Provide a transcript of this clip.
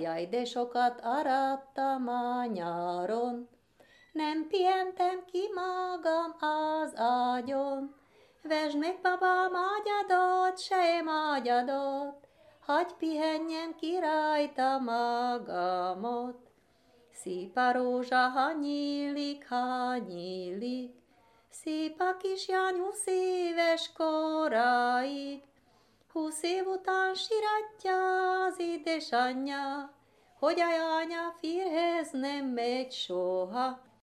Jaj, de sokat arattam a nyáron, nem pihentem ki magam az ágyon. Vesd meg, babám, ágyadot, sem ágyadot, hagy pihenjem ki rajta magamot. Szép a rózsa, ha nyílik, szép a kislány 20 éves koráig. 20 év után siratja az édesanyja, hogy a lánya férjhez nem megy soha.